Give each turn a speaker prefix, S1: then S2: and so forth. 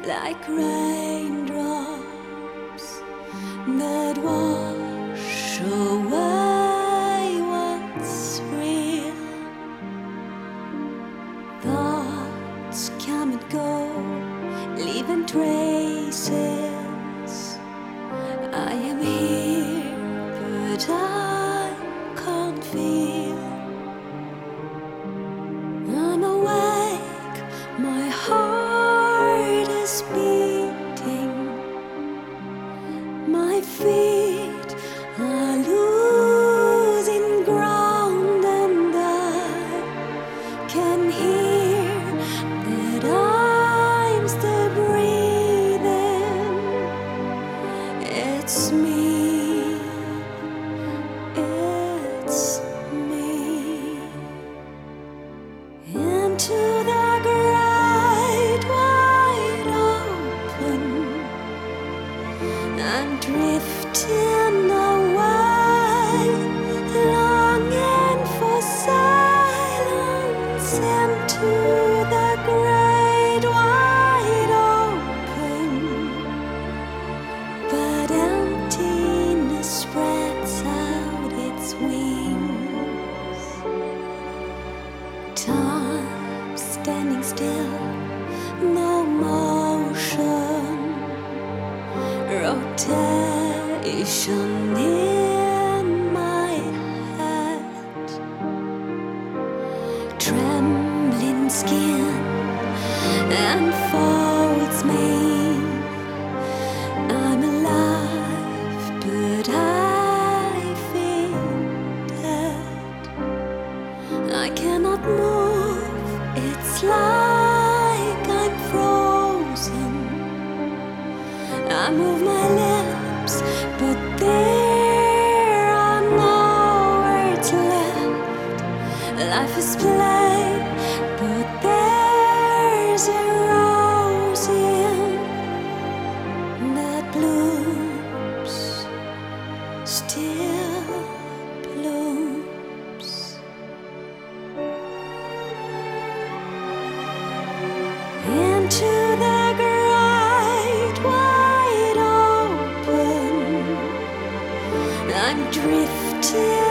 S1: like raindrops that wash away what's real. Thoughts come and go, leaving traces. I am here, but I can't feel. I'm awake, my heart is beating, my feet are losing ground, and I can hear that I'm still breathing. It's me, it's me. Into the great wide open, I'm drifting away, longing for silence. Into the great wide open, but emptiness spreads out its wings. Time standing still, no motion, rotation in my head, trembling skin unfolds me. I'm alive, but I feel dead. I cannot move, it's like I'm frozen. I move my lips, but there are no words left. Life is plain, but there's a rose in that blooms, still blooms. Into the great wide open, I'm drifting